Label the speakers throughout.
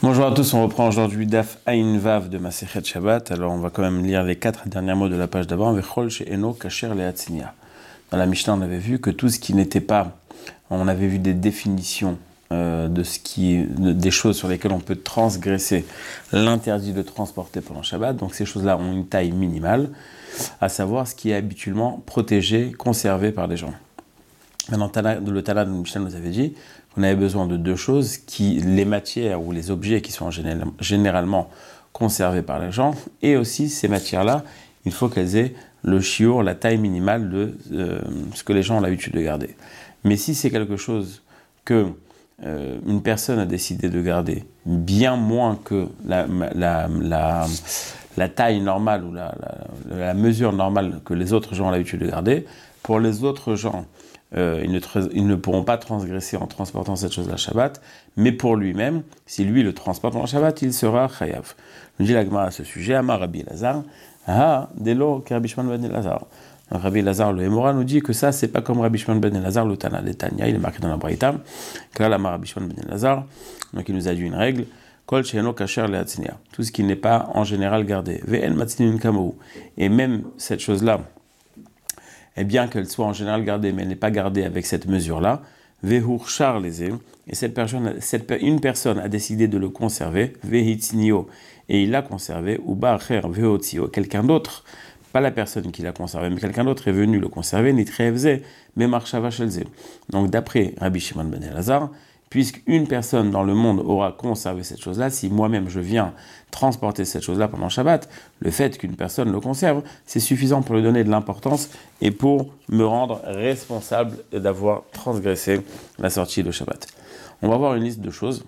Speaker 1: Bonjour à tous, on reprend aujourd'hui Daf Ayin Vav de Masechet Shabbat. Alors on va quand même lire les 4 derniers mots de la page d'avant. Vechol she'eno kasher le'atzinia. Dans la Mishnah, on avait vu que tout ce qui n'était pas, on avait vu des définitions des choses sur lesquelles on peut transgresser l'interdit de transporter pendant Shabbat. Donc ces choses-là ont une taille minimale, à savoir ce qui est habituellement protégé, conservé par les gens. Maintenant, le Tana de Mishnah nous avait dit qu'on avait besoin de deux choses, les matières ou les objets qui sont généralement conservés par les gens, et aussi ces matières-là, il faut qu'elles aient le chiour, la taille minimale de ce que les gens ont l'habitude de garder. Mais si c'est quelque chose que une personne a décidé de garder bien moins que la taille normale ou la mesure normale que les autres gens ont l'habitude de garder, pour les autres gens, ils ne pourront pas transgresser en transportant cette chose-là Shabbat, mais pour lui-même, si lui le transporte en Shabbat, il sera chayav. Nous dit la Gemara à ce sujet, Amar Rabbi Elazar, Delo Rabbi Shimon ben Elazar. Rabbi Elazar le Hémora nous dit que ça, c'est pas comme Rabbi Shimon ben Elazar le Tana. Le Tanya, il est marqué dans la Braïta, car là, Rabbi Shimon ben Elazar, donc il nous a dit une règle, Kol she'eno kasher le'atzinia, tout ce qui n'est pas en général gardé. Ve'en matzinin kamou. Et même cette chose-là, et bien qu'elle soit en général gardée, mais elle n'est pas gardée avec cette mesure-là, vehur char lezé, et une personne a décidé de le conserver, vehitznio, et il l'a conservé, ou ba'acher vehotzio, quelqu'un d'autre, pas la personne qui l'a conservé, mais quelqu'un d'autre est venu le conserver, nitrevze, mais marchava shelze. Donc d'après Rabbi Shimon ben Elazar, puisqu'une personne dans le monde aura conservé cette chose-là, si moi-même je viens transporter cette chose-là pendant Shabbat, le fait qu'une personne le conserve, c'est suffisant pour lui donner de l'importance et pour me rendre responsable d'avoir transgressé la sortie de Shabbat. On va voir une liste de choses.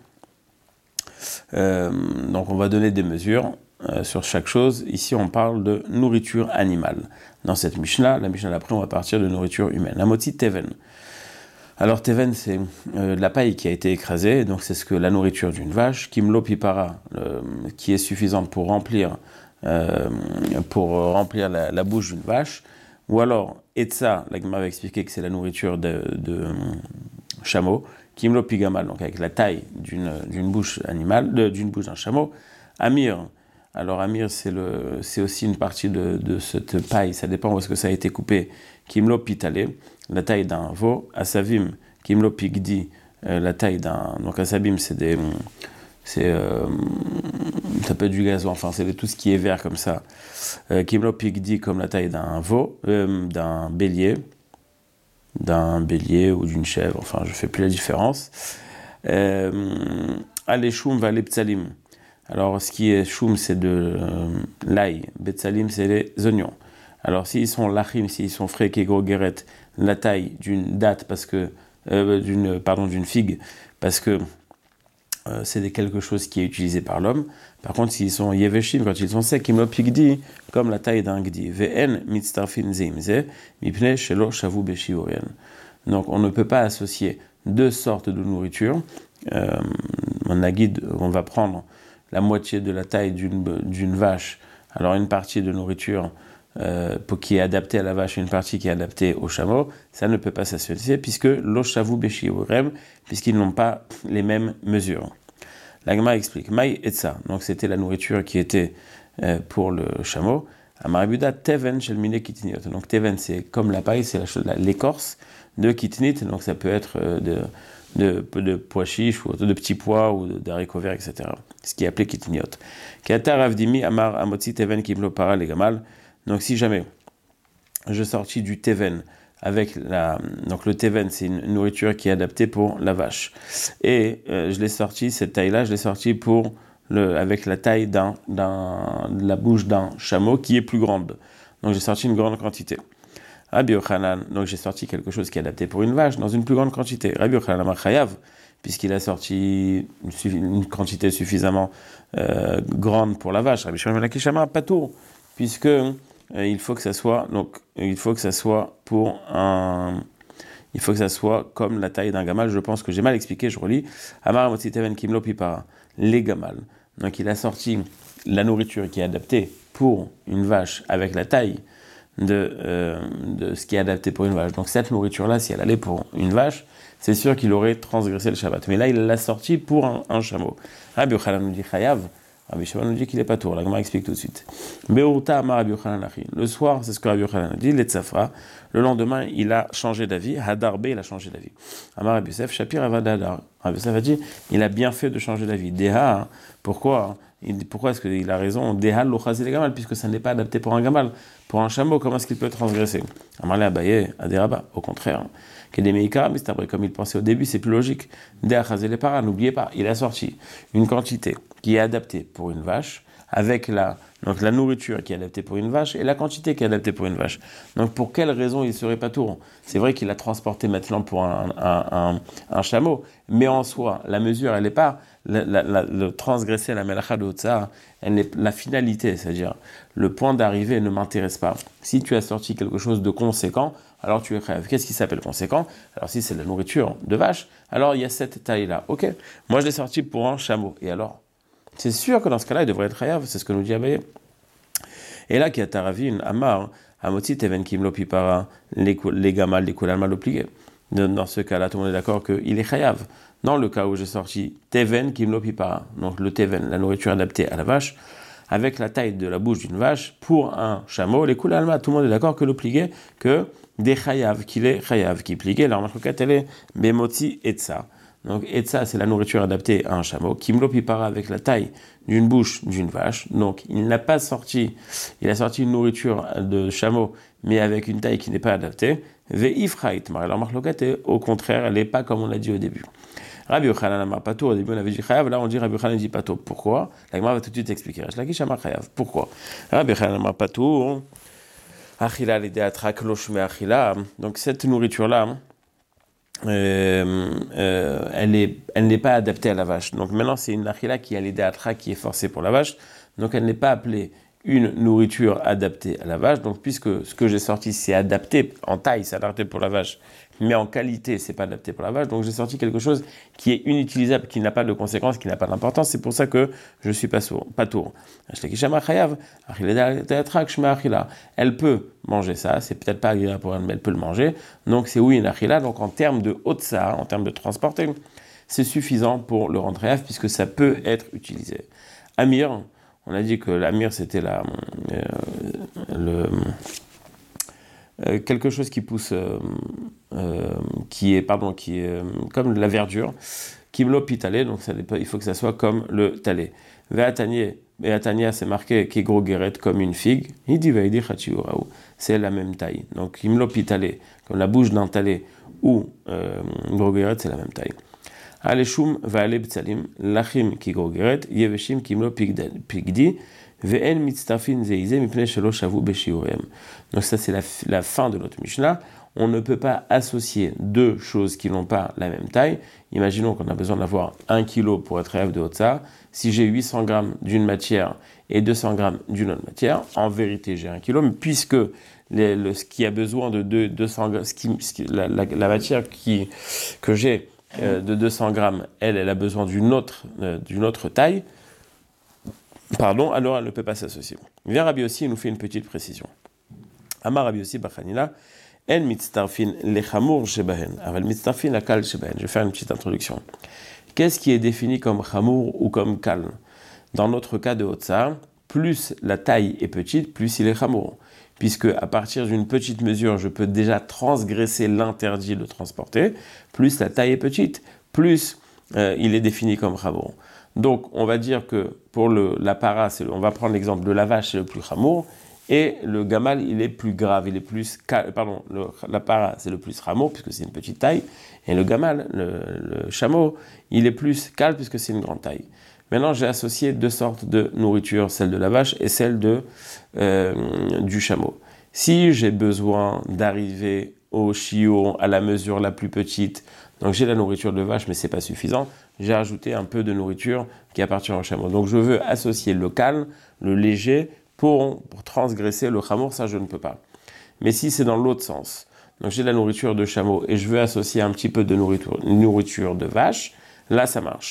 Speaker 1: Donc on va donner des mesures sur chaque chose. Ici on parle de nourriture animale. Dans cette Mishnah, la Mishnah d'après, on va partir de nourriture humaine. La moti teven. Alors teven, c'est de la paille qui a été écrasée, donc c'est ce que la nourriture d'une vache, kimlo pipara, qui est suffisante pour remplir la bouche d'une vache, ou alors etza, la Gemara va expliquer que c'est la nourriture de chameau, kimlo pigamal, donc avec la taille d'une bouche animale, d'une bouche d'un chameau, amir. Alors amir, c'est aussi une partie de cette paille, ça dépend où est-ce que ça a été coupé, kimlo pitale, la taille d'un veau, asavim, kimlo pigdi, la taille d'un... Donc asabim, ça peut être du gazon, enfin c'est tout ce qui est vert comme ça. Kimlo pigdi comme la taille d'un veau, d'un bélier ou d'une chèvre, enfin je ne fais plus la différence. Aleshum va leptsalim. Alors ce qui est choum, c'est de l'ail, betsalim, c'est les oignons. Alors s'ils sont lachim, s'ils sont frais, kego geret, la taille d'une date d'une figue, parce que c'est quelque chose qui est utilisé par l'homme. Par contre, s'ils sont yeveshim, quand ils sont secs, kimlo pigdi, comme la taille d'un gdi. Ve'en mitztarfin zeimze, mipne shelo shavu beshiurian. Donc on ne peut pas associer deux sortes de nourriture. On va prendre la moitié de la taille d'une vache, alors une partie de nourriture qui est adaptée à la vache et une partie qui est adaptée au chameau, ça ne peut pas s'associer puisque l'oshavu beshiurem, puisqu'ils n'ont pas les mêmes mesures. La Gemara explique Maï et ça, donc c'était la nourriture qui était pour le chameau. Amarabuda teven shel mine kitniot. Donc teven, c'est comme la paille, c'est l'écorce de kitnit, donc ça peut être de pois chiches ou de petits pois ou d'haricots verts, etc. Ce qui est appelé kitniot. Kata ravdimi amar amotzi teven kimlo para legamal. Donc si jamais je sortis du teven donc le teven, c'est une nourriture qui est adaptée pour la vache, et je l'ai sorti, cette taille-là, je l'ai sorti avec la taille de la bouche d'un chameau qui est plus grande. Donc j'ai sorti une grande quantité. Rabbi Yochanan, donc j'ai sorti quelque chose qui est adapté pour une vache dans une plus grande quantité. Rabbi Yochanan amar chayav, puisqu'il a sorti une quantité suffisamment grande pour la vache. Rabbi Shimon ben Lakish amar patour, puisque il faut que ça soit comme la taille d'un gamal. Je pense que j'ai mal expliqué, je relis. Amar motzi teven kimlo pipara, les gamal. Donc il a sorti la nourriture qui est adaptée pour une vache avec la taille de ce qui est adapté pour une vache. Donc cette nourriture-là, si elle allait pour une vache, c'est sûr qu'il aurait transgressé le Shabbat. Mais là, il l'a sorti pour un chameau. Rabbi Yochanan nous dit Chayav. Rabbi Shimon nous dit qu'il est pas tour. La Gemara explique tout de suite. Beurta Amar Rabbi Yochanan Achi. Le soir, c'est ce que Rabbi Yochanan dit, l'Etzafra. Le lendemain, il a changé d'avis. Hadarbe, il a changé d'avis. Amar Rabbi Yosef, Shapir Avadadar. Rabbi Yosef a dit, il a bien fait de changer d'avis. Deha, pourquoi est-ce qu'il a raison? Deha l'ochazé les gamal, puisque ça n'est pas adapté pour un gamal. Pour un chameau, comment est-ce qu'il peut transgresser? Amarle Abaye, Aderaba, au contraire. Kedemeika, mais c'est après, comme il pensait au début, c'est plus logique. Deha chazé les paras, n'oubliez pas, il a sorti une quantité qui est adaptée pour une vache, avec donc la nourriture qui est adaptée pour une vache et la quantité qui est adaptée pour une vache. Donc pour quelle raison il ne serait pas tour? C'est vrai qu'il a transporté maintenant pour un chameau, mais en soi, la mesure, elle n'est pas le transgresser la melacha de Hotzah, la finalité, c'est-à-dire le point d'arrivée ne m'intéresse pas. Si tu as sorti quelque chose de conséquent, alors tu es chayav. Qu'est-ce qui s'appelle conséquent? Alors si c'est de la nourriture de vache, alors il y a cette taille-là. Ok, moi je l'ai sorti pour un chameau. Et alors? C'est sûr que dans ce cas-là, il devrait être chayav, c'est ce que nous dit Abaye. Et là, qui a taravin, amar, amotzi teven kimlo pipara, les gamal, les kulalma l'obligé. Dans ce cas-là, tout le monde est d'accord qu'il est chayav. Dans le cas où j'ai sorti teven kimlo pipara, donc le teven, la nourriture adaptée à la vache, avec la taille de la bouche d'une vache, pour un chameau, les kulalma, tout le monde est d'accord que l'obligé, que des chayav, qu'il est chayav, qui plié, la remarque elle est bemotzi etza. Donc, etza, c'est la nourriture adaptée à un chameau. Kimlo pipara avec la taille d'une bouche d'une vache. Donc, il a sorti une nourriture de chameau, mais avec une taille qui n'est pas adaptée. Ve'ifra itmar. Alors, marloquette, au contraire, elle n'est pas comme on l'a dit au début. Rabbi Yochanan amar patur. Au début, on avait dit chayav. Là, on dit Rabbi Yochanan dit patur. Pourquoi? La Gemara va tout de suite expliquer. Lakish amar chayav. Pourquoi? Rabbi Yochanan amar patur. Achila l'idéatra klosh me achila. Donc, cette nourriture-là, elle n'est pas adaptée à la vache. Donc maintenant, c'est une achila qui a l'idéatra qui est forcée pour la vache. Donc elle n'est pas appelée une nourriture adaptée à la vache. Donc puisque ce que j'ai sorti, c'est adapté en taille, c'est adapté pour la vache, mais en qualité, c'est pas adapté pour la vache. Donc j'ai sorti quelque chose qui est inutilisable, qui n'a pas de conséquences, qui n'a pas d'importance. C'est pour ça que je suis pas tour. Elle peut manger ça, c'est peut-être pas agréable pour elle, mais elle peut le manger. Donc c'est oui une achila. Donc en termes de Hotzah, en termes de transporter, c'est suffisant pour le rendre chayav, puisque ça peut être utilisé. Amir, on a dit que l'amir c'était quelque chose qui pousse, qui est comme la verdure, kimlo pitalé, donc il faut que ça soit comme le talé. Ve'atania, c'est marqué kegro geret, comme une figue. Hidi ve'idi chachiuraou, c'est la même taille. Donc kimlo pitalé, comme la bouche d'un talé, ou gro geret, c'est la même taille. Aleshum ve'ale btsalim, lachim kegro geret, yeveshim kimlo pigdi. Ve'en mitztafin zeize mipnei shelo shavu beshiurem. Donc ça c'est la fin de notre Mishnah. On ne peut pas associer deux choses qui n'ont pas la même taille. Imaginons qu'on a besoin d'avoir 1 kg pour être chayav de Hotzah. Si j'ai 800 grammes d'une matière et 200 grammes d'une autre matière, en vérité j'ai 1 kg, mais puisque ce qui a besoin de 200 grammes, la matière que j'ai de 200 grammes, elle a besoin d'une autre taille, alors elle ne peut pas s'associer. Viens Rabbi Yossi, il nous fait une petite précision. Amar Rabbi Yossi bachanina, en mitztarfin lechamour shebahen, aval mitztarfin la kal shebahen. Je vais faire une petite introduction. Qu'est-ce qui est défini comme chamour ou comme kal? Dans notre cas de Hotzah, plus la taille est petite, plus il est chamour. Puisque à partir d'une petite mesure, je peux déjà transgresser l'interdit de transporter, plus la taille est petite, plus il est défini comme chamour. Donc, on va dire que pour la para, on va prendre l'exemple de la vache, c'est le plus chamour, et le gamal, il est plus grave, la para, c'est le plus chamour, puisque c'est une petite taille, et le gamal, le chameau, il est plus calme, puisque c'est une grande taille. Maintenant, j'ai associé deux sortes de nourriture, celle de la vache et celle du chameau. Si j'ai besoin d'arriver au chiot, à la mesure la plus petite, donc j'ai la nourriture de vache, mais c'est pas suffisant, j'ai ajouté un peu de nourriture qui appartient au chameau. Donc je veux associer le calme, le léger, pour transgresser le chamour, ça je ne peux pas. Mais si c'est dans l'autre sens, donc j'ai la nourriture de chameau et je veux associer un petit peu de nourriture de vache, là ça marche.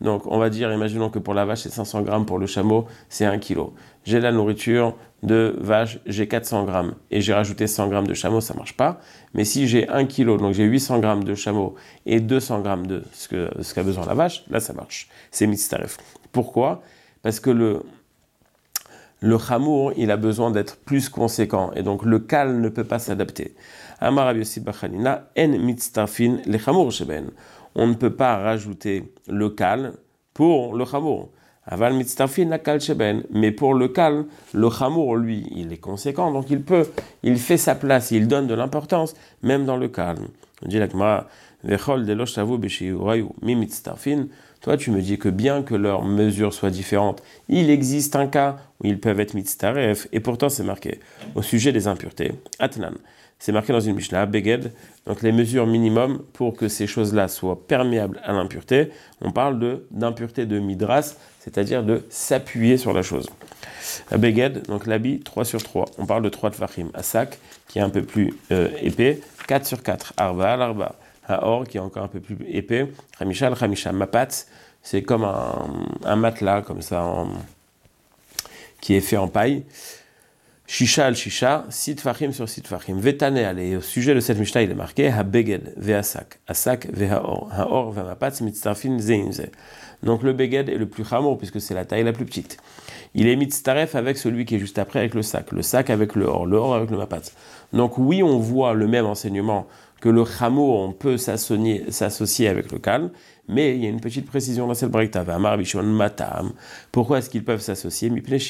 Speaker 1: Donc, on va dire, imaginons que pour la vache, c'est 500 grammes, pour le chameau, c'est 1 kilo. J'ai la nourriture de vache, j'ai 400 grammes, et j'ai rajouté 100 grammes de chameau, ça ne marche pas. Mais si j'ai 1 kilo, donc j'ai 800 grammes de chameau et 200 grammes de ce qu'a besoin la vache, là, ça marche. C'est mitzaref. Pourquoi? Parce que le chamour, il a besoin d'être plus conséquent, et donc le cal ne peut pas s'adapter. Amar Rabbi Yossi bar Chanina, en mitztarfin le chamour sheben. On ne peut pas rajouter le cal pour le chamour. Aval mitztarfin la kal sheben. Mais pour le cal, le chamour, lui, il est conséquent, donc il fait sa place, il donne de l'importance, même dans le cal. On dit la Gemara, vechol de loshtavu b'shiyurayu mi mitztarfin. Toi, tu me dis que bien que leurs mesures soient différentes, il existe un cas où ils peuvent être mitztaref, et pourtant c'est marqué au sujet des impuretés. Atnan, c'est marqué dans une Mishnah, Beged, donc les mesures minimum pour que ces choses-là soient perméables à l'impureté, on parle d'impureté de midras, c'est-à-dire de s'appuyer sur la chose. Beged, donc l'habit 3 sur 3, on parle de 3 tfachim, Asak, qui est un peu plus épais, 4 sur 4, Arba al Arba. Haor, qui est encore un peu plus épais, Khamisha al-Khamisha, Mapat, c'est comme un matelas, comme ça, qui est fait en paille. Shisha al-Shisha, 6 tfachim sur 6 tfachim. Vetane, allez, au sujet de cette Mishnah, il est marqué, Ha-Beged, Ve-Asak, Asak, Ve-Haor, Haor, Ve-Mapat, Mitztarfin, Zeinze. Donc le Beged est le plus chamour, puisque c'est la taille la plus petite. Il est mitztaref avec celui qui est juste après, avec le sac avec le or avec le mapat. Donc oui, on voit le même enseignement que le chameau, on peut s'associer avec le cal, mais il y a une petite précision dans cette braïta. Pourquoi est-ce qu'ils peuvent s'associer?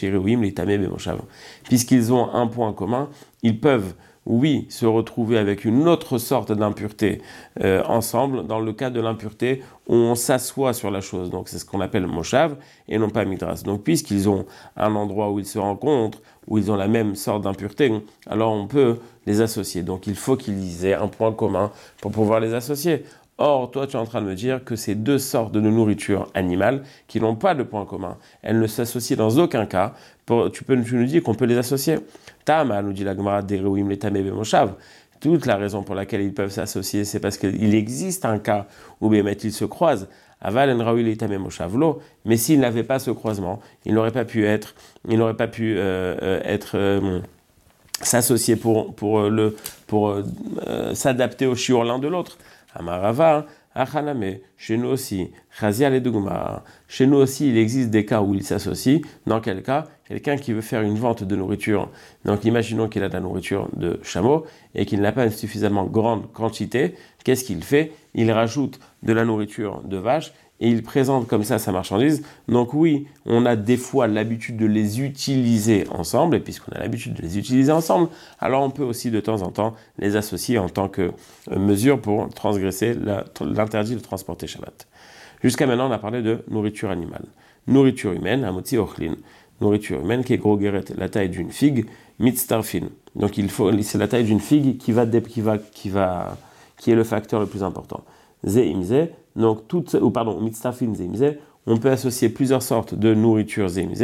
Speaker 1: Puisqu'ils ont un point commun, ils peuvent, oui, se retrouver avec une autre sorte d'impureté ensemble, dans le cas de l'impureté où on s'assoit sur la chose. Donc c'est ce qu'on appelle moshav et non pas midras. Donc puisqu'ils ont un endroit où ils se rencontrent, où ils ont la même sorte d'impureté, alors on peut les associer. Donc il faut qu'ils aient un point commun pour pouvoir les associer. Or, toi, tu es en train de me dire que ces deux sortes de nourriture animale qui n'ont pas de point commun, elles ne s'associent dans aucun cas. Tu nous dis qu'on peut les associer. Tama, nous dit la Gemara, Derewim le Tameh Bemoshav. Toute la raison pour laquelle ils peuvent s'associer, c'est parce qu'il existe un cas où Bémet ils se croisent. Aval en Raoui le Tameh Moshavlo. Mais s'ils n'avaient pas ce croisement, ils n'auraient pas pu s'associer pour s'adapter au shiur l'un de l'autre. Amarava, Achaname, chez nous aussi, Chazial et Dougma. Chez nous aussi, il existe des cas où ils s'associent. Dans quel cas? Quelqu'un qui veut faire une vente de nourriture. Donc, imaginons qu'il a de la nourriture de chameau et qu'il n'a pas une suffisamment grande quantité. Qu'est-ce qu'il fait? Il rajoute de la nourriture de vache et il présente comme ça sa marchandise. Donc oui, on a des fois l'habitude de les utiliser ensemble, et puisqu'on a l'habitude de les utiliser ensemble, alors on peut aussi de temps en temps les associer en tant que mesure pour transgresser l'interdit de transporter Shabbat. Jusqu'à maintenant, on a parlé de nourriture animale. Nourriture humaine, amotzi ochlin. Nourriture humaine qui est gros guéret, la taille d'une figue, mitztarfin. Donc c'est la taille d'une figue qui est le facteur le plus important. Zeimze, donc mitztarfin zeimze, on peut associer plusieurs sortes de nourriture zeimze,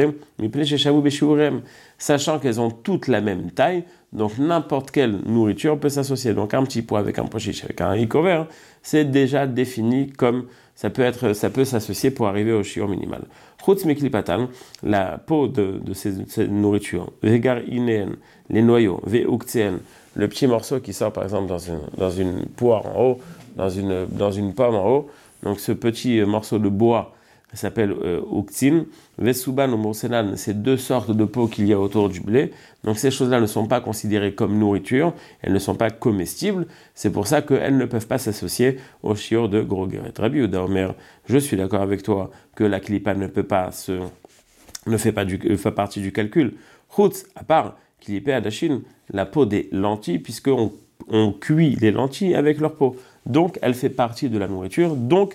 Speaker 1: sachant qu'elles ont toutes la même taille, donc n'importe quelle nourriture peut s'associer. Donc un petit pois avec un pois chiche, avec un haricot vert, c'est déjà défini comme ça peut s'associer pour arriver au shiur minimal. Chutz meklipatan, la peau de ces nourritures, vegar ineen, les noyaux, veuktien, le petit morceau qui sort par exemple dans une poire en haut, dans une pomme en haut, donc ce petit morceau de bois s'appelle uktin, vesuban ou morsenan, c'est deux sortes de peau qu'il y a autour du blé, donc ces choses-là ne sont pas considérées comme nourriture, elles ne sont pas comestibles, c'est pour ça qu'elles ne peuvent pas s'associer au shiur de gros guéret. Rabbi Yehuda Omer, je suis d'accord avec toi que la klipa ne fait partie du calcul. Chutz, à part klipé adashin, la peau des lentilles, puisqu'on cuit les lentilles avec leur peau. Donc, elle fait partie de la nourriture. Donc,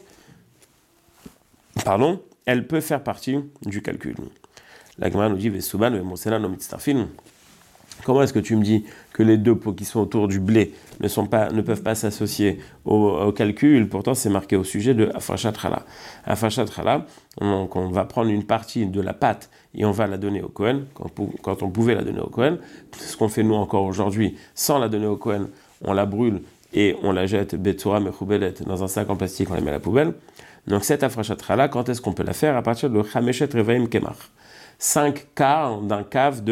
Speaker 1: elle peut faire partie du calcul. La Gemara nous dit, Vesuban, Vemosena, no mitztarfin. Comment est-ce que tu me dis que les deux peaux qui sont autour du blé ne peuvent pas s'associer au calcul? Pourtant, c'est marqué au sujet de Afrashat Chala. Afrashat Chala, donc on va prendre une partie de la pâte et on va la donner au Kohen, quand on pouvait la donner au Kohen. Ce qu'on fait nous encore aujourd'hui, sans la donner au Kohen, on la brûle et on la jette Betsura Mechubelet dans un sac en plastique, on la met à la poubelle. Donc cette afrachat chala, quand est-ce qu'on peut la faire? À partir de chameshet revaim kemach. 5 quarts d'un cave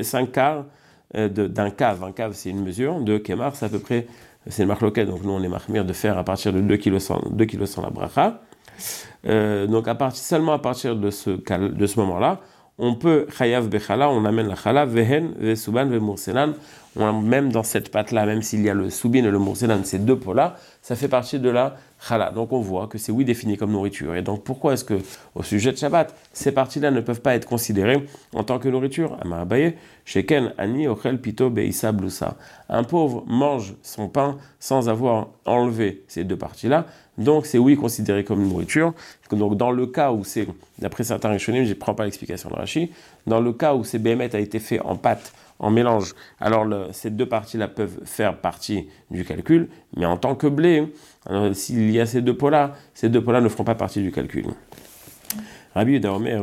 Speaker 1: d'un cave. Un cave, c'est une mesure de kemach, c'est à peu près, c'est le marloquet, donc nous on est mahmir de faire à partir de 2 kg la bracha. Donc seulement à partir de ce moment-là, on peut chayav bechala, on amène la chala, vehen, vesuban, vemurselan, même dans cette pâte-là, même s'il y a le soubin et le murselan, ces deux pots-là, ça fait partie de la chala. Donc on voit que c'est défini comme nourriture. Et donc pourquoi est-ce que, au sujet de Shabbat, ces parties-là ne peuvent pas être considérées en tant que nourriture? Amar Abaye, sheken ani ochel pito beisa blusa. Un pauvre mange son pain sans avoir enlevé ces deux parties-là. Donc c'est considéré comme nourriture. Donc dans le cas où c'est, d'après certains rishonim, je ne prends pas l'explication de Rashi, dans le cas où ces béhémet a été fait en pâte, en mélange, alors ces deux parties-là peuvent faire partie du calcul, mais en tant que blé, alors, s'il y a ces deux pots-là ne feront pas partie du calcul. Rabbi Yehuda Omer,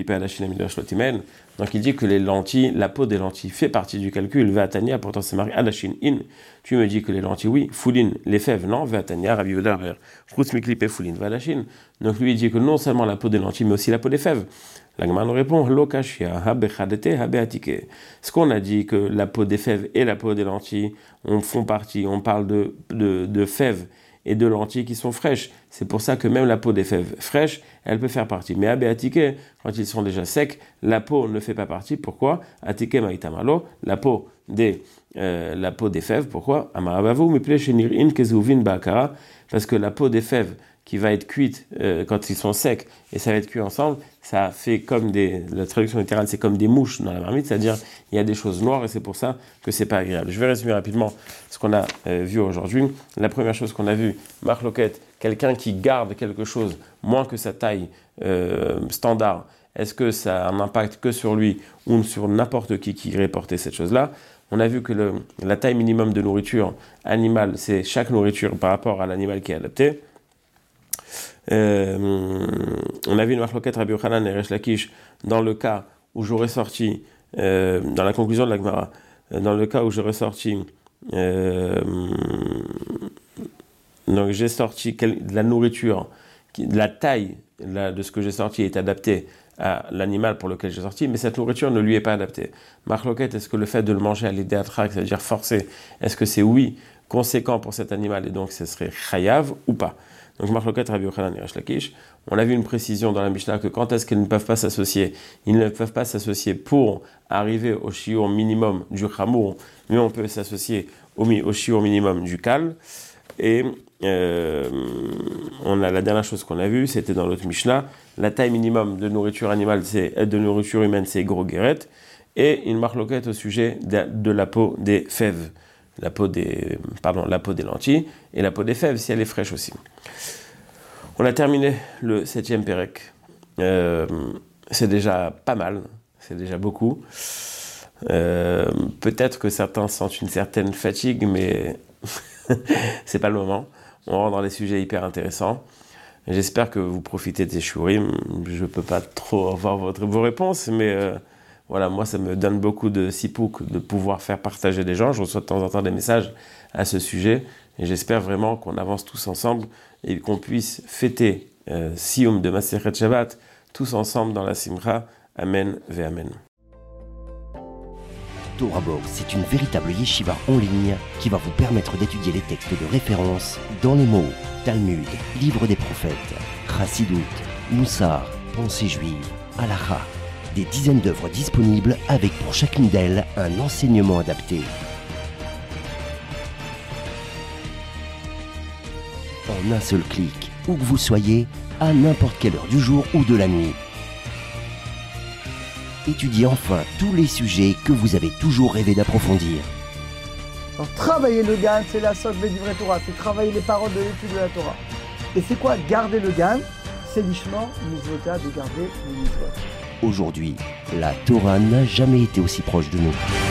Speaker 1: donc il dit que les lentilles, la peau des lentilles fait partie du calcul. Ve'atania, pourtant c'est marqué Adashin in. Tu me dis que les lentilles, oui. Foulin, les fèves, non. Ve'atania, Rabbi Yehuda Omer, chutz miklipe foulin, ve'adashin. Donc lui il dit que non seulement la peau des lentilles, mais aussi la peau des fèves. La Gemara nous répond Lo kashia, habechadete, habeatike. Ce qu'on a dit que la peau des fèves et la peau des lentilles font partie, on parle de fèves et de lentilles qui sont fraîches. C'est pour ça que même la peau des fèves fraîches, elle peut faire partie. Mais abéatike, quand ils sont déjà secs, la peau ne fait pas partie. Pourquoi? Atike maitamalo, la peau des fèves. Pourquoi? Amarabavu miple shenir in kezuvin baakara, parce que la peau des fèves qui va être cuite quand ils sont secs et ça va être cuit ensemble, ça fait comme la traduction littérale, c'est comme des mouches dans la marmite, c'est-à-dire il y a des choses noires et c'est pour ça que c'est pas agréable. Je vais résumer rapidement ce qu'on a vu aujourd'hui. La première chose qu'on a vu, marloquette, quelqu'un qui garde quelque chose moins que sa taille standard, est-ce que ça a un impact que sur lui ou sur n'importe qui irait porter cette chose-là? On a vu que la taille minimum de nourriture animale, c'est chaque nourriture par rapport à l'animal qui est adapté. On a vu une marloquette Rabbi Yochanan et Resh Lakish dans le cas où j'aurais sorti, dans la conclusion de la Gemara, dans le cas où j'aurais sorti, donc j'ai sorti de la nourriture, la taille de ce que j'ai sorti est adaptée à l'animal pour lequel j'ai sorti, mais cette nourriture ne lui est pas adaptée. Marloquette, est-ce que le fait de le manger à l'idéatrak, c'est-à-dire forcé, est-ce que c'est conséquent pour cet animal et donc ce serait chayav ou pas? Donc, Marloquette, Rabbi Yochanan et Resh Lakish, on a vu une précision dans la Mishnah que quand est-ce qu'ils ne peuvent pas s'associer? Ils ne peuvent pas s'associer pour arriver au shiur minimum du chamour, mais on peut s'associer au shiur minimum du kal. Et on a la dernière chose qu'on a vue, c'était dans l'autre Mishnah, la taille minimum de nourriture animale, de nourriture humaine, c'est gros guérette, et une marloquette au sujet de la peau des fèves. La peau des lentilles et la peau des fèves, si elle est fraîche aussi. On a terminé le 7e Pérec. C'est déjà pas mal, c'est déjà beaucoup. Peut-être que certains sentent une certaine fatigue, mais c'est pas le moment. On rentre dans des sujets hyper intéressants. J'espère que vous profitez des shurim. Je peux pas trop avoir vos réponses, mais voilà, moi ça me donne beaucoup de sipouk de pouvoir faire partager des gens. Je reçois de temps en temps des messages à ce sujet et j'espère vraiment qu'on avance tous ensemble et qu'on puisse fêter Siyum de Masechet Shabbat tous ensemble dans la Simcha. Amen ve Amen.
Speaker 2: Torah Box, c'est une véritable yeshiva en ligne qui va vous permettre d'étudier les textes de référence dans les mots Talmud, Livre des prophètes, Chassidut, Moussar, Pensée juive, Halakha. Des dizaines d'œuvres disponibles avec pour chacune d'elles un enseignement adapté. En un seul clic, où que vous soyez, à n'importe quelle heure du jour ou de la nuit. Étudiez enfin tous les sujets que vous avez toujours rêvé d'approfondir.
Speaker 3: Alors, travailler le Gan, c'est la source des livrets Torah, c'est travailler les paroles de l'étude de la Torah. Et c'est quoi garder le Gan? C'est l'ishma, mitzvota, de garder le mitzvot.
Speaker 2: Aujourd'hui, la Torah n'a jamais été aussi proche de nous.